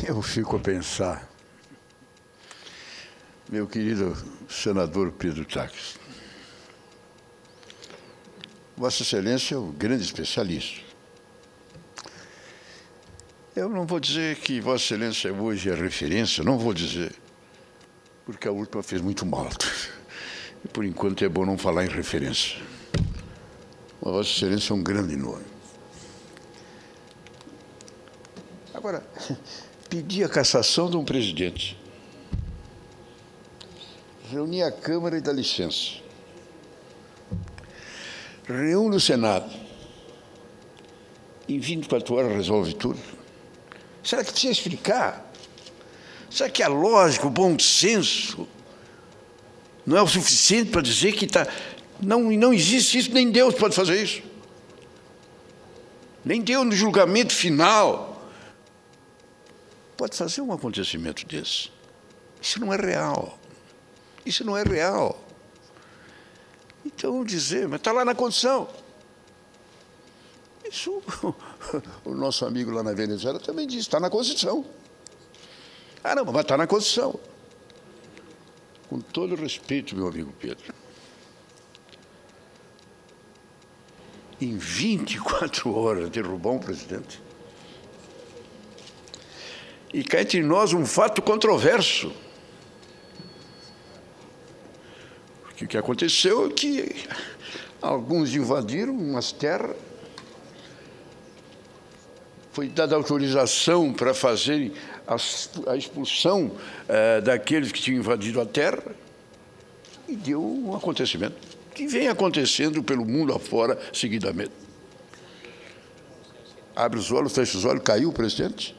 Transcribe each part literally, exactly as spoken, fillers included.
Eu fico a pensar, meu querido senador Pedro Taques, Vossa Excelência é um grande especialista. Eu não vou dizer que Vossa Excelência hoje é referência, não vou dizer, porque a última fez muito mal. E por enquanto é bom não falar em referência. Mas Vossa Excelência é um grande nome. Agora, pedir a cassação de um presidente, reunir a Câmara e dar licença, reúne o Senado, em vinte e quatro horas resolve tudo. Será que precisa explicar? Será que a lógica, o bom senso não é o suficiente para dizer que tá, não, não existe isso, nem Deus pode fazer isso. Nem Deus, no julgamento final, pode fazer um acontecimento desse. Isso não é real. Isso não é real. Então, dizer, mas está lá na Constituição. Isso, o nosso amigo lá na Venezuela também disse, está na Constituição. Ah, não, mas está na Constituição. Com todo respeito, meu amigo Pedro, em vinte e quatro horas derrubar um presidente. E cá entre nós um fato controverso. Porque o que aconteceu é que alguns invadiram umas terras, foi dada autorização para fazerem a expulsão uh, daqueles que tinham invadido a terra, e deu um acontecimento que vem acontecendo pelo mundo afora seguidamente. Abre os olhos, fecha os olhos, caiu o presidente?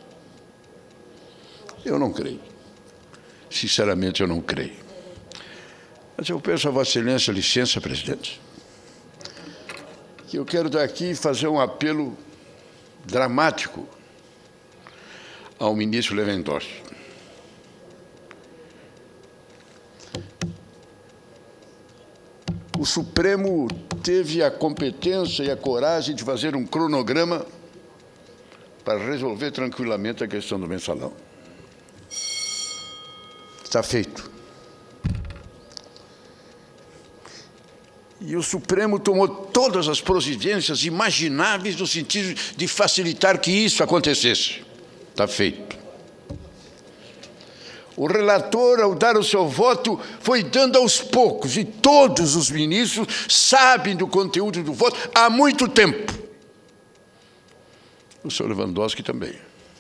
Eu não creio. Sinceramente, eu não creio. Mas eu peço a Vossa Excelência licença, presidente, que eu quero daqui fazer um apelo dramático ao ministro Lewandowski. O Supremo teve a competência e a coragem de fazer um cronograma para resolver tranquilamente a questão do mensalão. Está feito. E o Supremo tomou todas as providências imagináveis no sentido de facilitar que isso acontecesse. Está feito. O relator, ao dar o seu voto, foi dando aos poucos, e todos os ministros sabem do conteúdo do voto há muito tempo. O senhor Lewandowski também.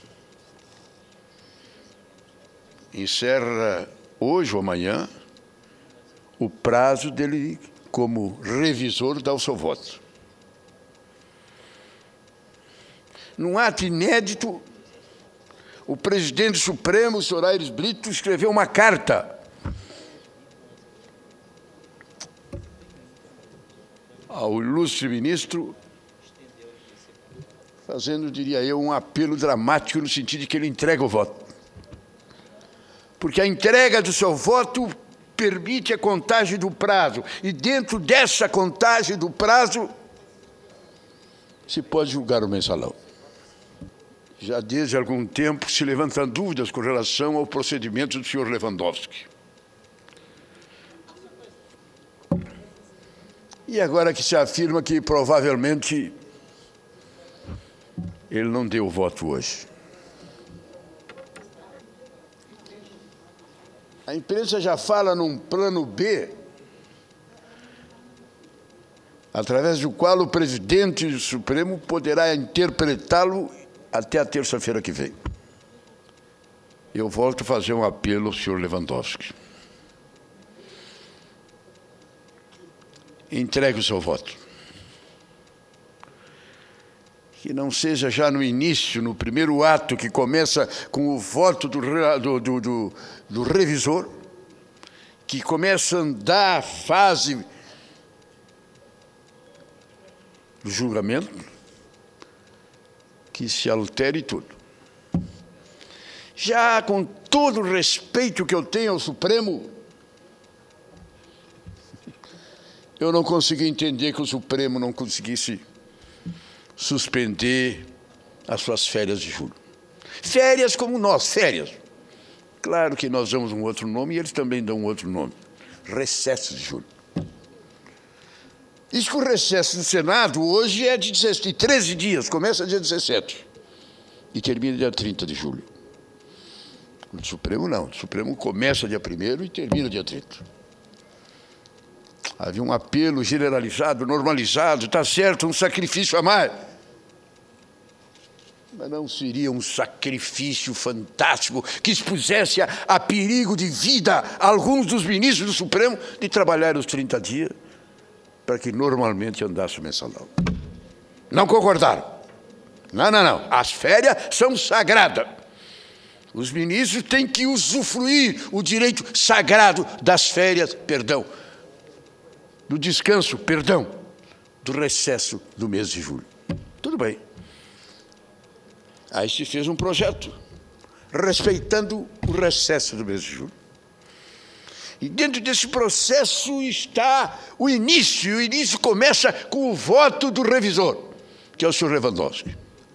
Encerra hoje ou amanhã o prazo dele como revisor dar o seu voto. Num ato inédito, o presidente supremo, o senhor Aires Brito, escreveu uma carta ao ilustre ministro, fazendo, diria eu, um apelo dramático no sentido de que ele entrega o voto. Porque a entrega do seu voto permite a contagem do prazo, e dentro dessa contagem do prazo se pode julgar o mensalão. Já desde algum tempo se levantam dúvidas com relação ao procedimento do senhor Lewandowski. E agora que se afirma que provavelmente ele não deu o voto hoje. A imprensa já fala num plano B, através do qual o presidente do Supremo poderá interpretá-lo até a terça-feira que vem. Eu volto a fazer um apelo ao senhor Lewandowski. Entregue o seu voto. Que não seja já no início, no primeiro ato, que começa com o voto do, do, do, do, do revisor, que começa a andar a fase do julgamento, que se altere tudo. Já com todo o respeito que eu tenho ao Supremo, eu não consegui entender que o Supremo não conseguisse suspender as suas férias de julho. Férias como nós, férias. Claro que nós damos um outro nome e eles também dão um outro nome. Recesso de julho. Diz que o recesso do Senado hoje é de treze dias, começa dia dezessete e termina dia trinta de julho. O Supremo não, o Supremo começa dia primeiro e termina dia trinta. Havia um apelo generalizado, normalizado, está certo, um sacrifício a mais. Mas não seria um sacrifício fantástico que expusesse a, a perigo de vida alguns dos ministros do Supremo de trabalhar os trinta dias para que normalmente andasse o mensalão? Não concordaram. Não, não, não. As férias são sagradas. Os ministros têm que usufruir o direito sagrado das férias, perdão, do descanso, perdão, do recesso do mês de julho. Tudo bem. Aí se fez um projeto, respeitando o recesso do mês de julho. E dentro desse processo está o início. O início começa com o voto do revisor, que é o senhor Lewandowski.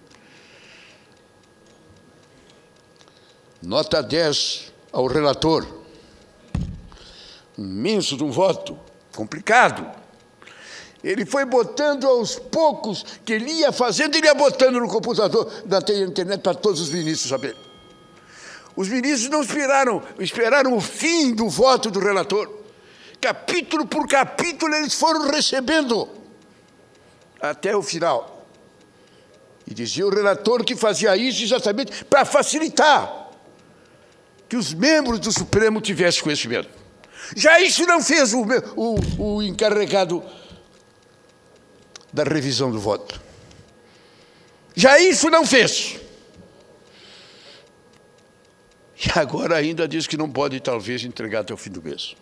Nota dez ao relator. Imenso de um voto, complicado. Ele foi botando aos poucos, que ele ia fazendo, ele ia botando no computador, na internet, para todos os ministros saberem. Os ministros não esperaram, esperaram o fim do voto do relator. Capítulo por capítulo eles foram recebendo, até o final. E dizia o relator que fazia isso exatamente para facilitar que os membros do Supremo tivessem conhecimento. Já isso não fez o, o, o encarregado da revisão do voto. Já isso não fez. E agora ainda diz que não pode, talvez, entregar até o fim do mês.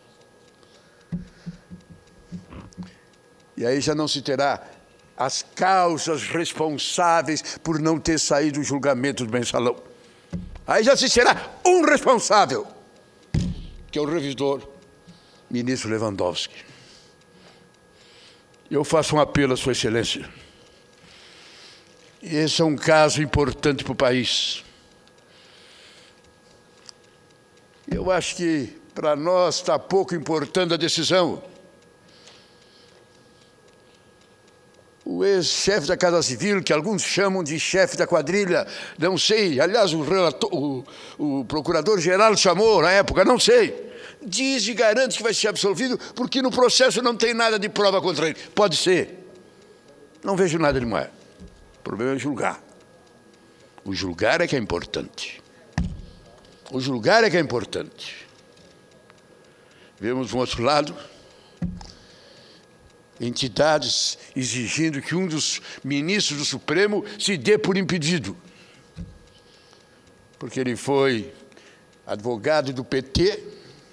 E aí já não se terá as causas responsáveis por não ter saído o julgamento do mensalão. Aí já se será um responsável, que é o revisor, ministro Lewandowski. Eu faço um apelo à Sua Excelência. Esse é um caso importante para o país. Eu acho que para nós está pouco importando a decisão. O ex-chefe da Casa Civil, que alguns chamam de chefe da quadrilha, não sei, aliás, o, relator, o, o procurador-geral chamou na época, não sei, diz e garante que vai ser absolvido porque no processo não tem nada de prova contra ele. Pode ser. Não vejo nada demais. O problema é julgar. O julgar é que é importante. O julgar é que é importante. Vemos, um outro lado, entidades exigindo que um dos ministros do Supremo se dê por impedido, porque ele foi advogado do P T,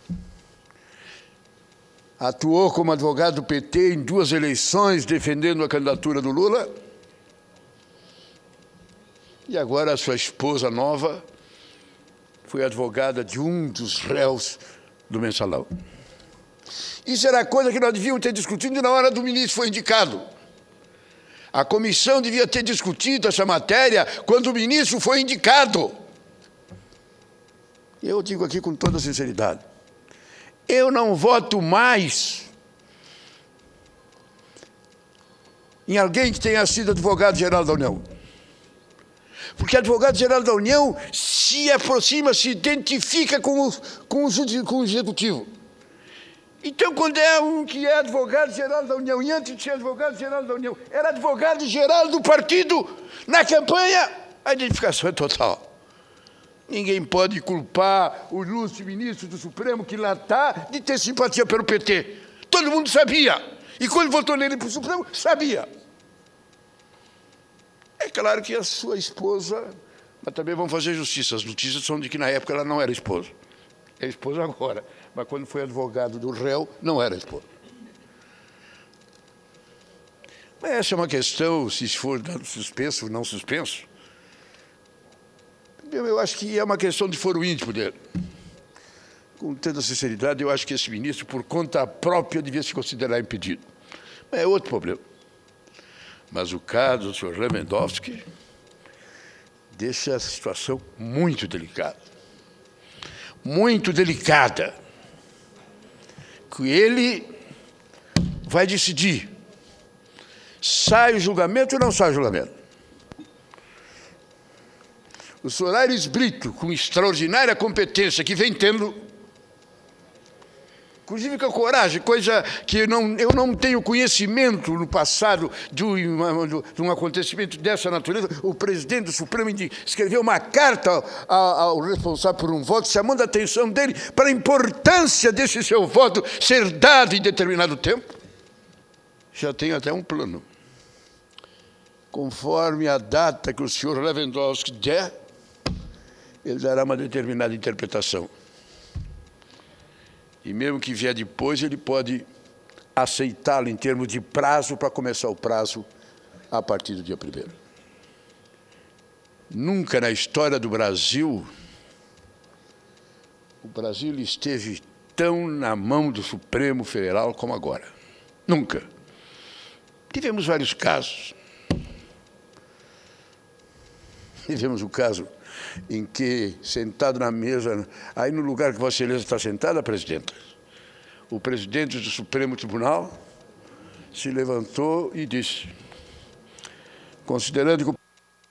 atuou como advogado do P T em duas eleições defendendo a candidatura do Lula, e agora a sua esposa nova foi advogada de um dos réus do mensalão. Isso era coisa que nós devíamos ter discutido na hora do ministro foi indicado. A comissão devia ter discutido essa matéria quando o ministro foi indicado. Eu digo aqui com toda sinceridade, eu não voto mais em alguém que tenha sido advogado-geral da União. Porque advogado-geral da União se aproxima, se identifica com o, com o, com o Executivo. Então, quando é um que é advogado-geral da União, e antes de ser advogado-geral da União, era advogado-geral do partido, na campanha, a identificação é total. Ninguém pode culpar o ilustre ministro do Supremo, que lá está, de ter simpatia pelo P T. Todo mundo sabia. E quando votou nele para o Supremo, sabia. É claro que a sua esposa, mas também vamos fazer justiça. As notícias são de que na época ela não era esposa. É esposa agora. Mas quando foi advogado do réu, não era esposa. Mas essa é uma questão, se for suspenso ou não suspenso. Eu acho que é uma questão de foro íntimo dele. Com tanta sinceridade, eu acho que esse ministro, por conta própria, devia se considerar impedido. Mas é outro problema. Mas o caso do senhor Lewandowski deixa a situação muito delicada. Muito delicada. Que ele vai decidir. Sai o julgamento ou não sai o julgamento? O senhor Aires Brito, com extraordinária competência, que vem tendo, inclusive com a coragem, coisa que não, eu não tenho conhecimento no passado de um, de um acontecimento dessa natureza, o presidente do Supremo escreveu uma carta ao, ao responsável por um voto, chamando a atenção dele para a importância desse seu voto ser dado em determinado tempo. Já tem até um plano. Conforme a data que o senhor Lewandowski der, ele dará uma determinada interpretação. E mesmo que vier depois, ele pode aceitá-lo em termos de prazo para começar o prazo a partir do dia primeiro. Nunca na história do Brasil, o Brasil esteve tão na mão do Supremo Federal como agora. Nunca. Tivemos vários casos. Tivemos o caso em que, sentado na mesa, aí no lugar que Vossa Excelência está sentada, presidenta, o presidente do Supremo Tribunal se levantou e disse, considerando que o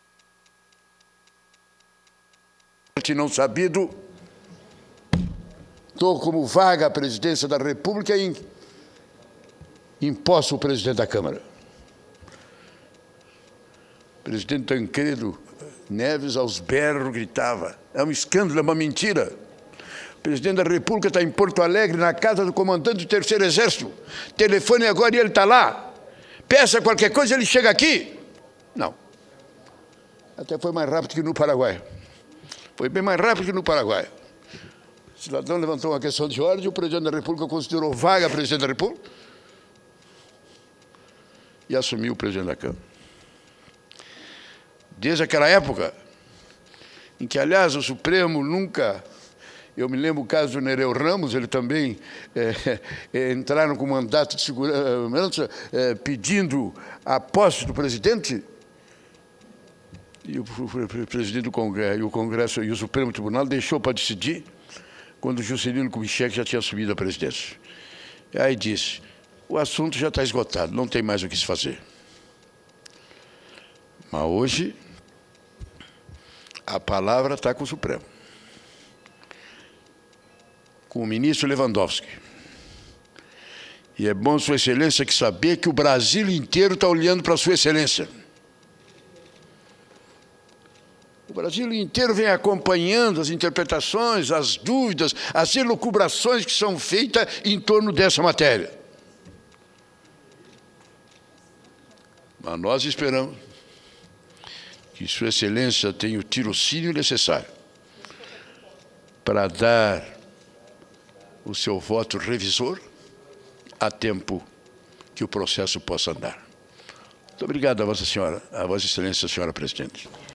presidente não sabido, estou como vaga a presidência da República e imposto o presidente da Câmara. O presidente Tancredo Neves, aos berros, gritava. É um escândalo, é uma mentira. O presidente da República está em Porto Alegre, na casa do comandante do Terceiro Exército. Telefone agora e ele está lá. Peça qualquer coisa, ele chega aqui. Não. Até foi mais rápido que no Paraguai. Foi bem mais rápido que no Paraguai. O cidadão levantou uma questão de ordem, o presidente da República considerou vaga a presidente da República e assumiu o presidente da Câmara. Desde aquela época, em que, aliás, o Supremo nunca... Eu me lembro o caso do Nereu Ramos, ele também é, é, entraram com mandato de segurança é, pedindo a posse do presidente, e o, o, o presidente do Congresso, e o Congresso e o Supremo Tribunal deixou para decidir quando o Juscelino Kubitschek já tinha assumido a presidência. E aí disse, o assunto já está esgotado, não tem mais o que se fazer. Mas hoje, a palavra está com o Supremo, com o ministro Lewandowski. E é bom, Sua Excelência, que saber que o Brasil inteiro está olhando para Sua Excelência. O Brasil inteiro vem acompanhando as interpretações, as dúvidas, as elucubrações que são feitas em torno dessa matéria. Mas nós esperamos que Sua Excelência tenha o tirocínio necessário para dar o seu voto revisor a tempo que o processo possa andar. Muito obrigado a Vossa Senhora, a Vossa Excelência, Senhora Presidente.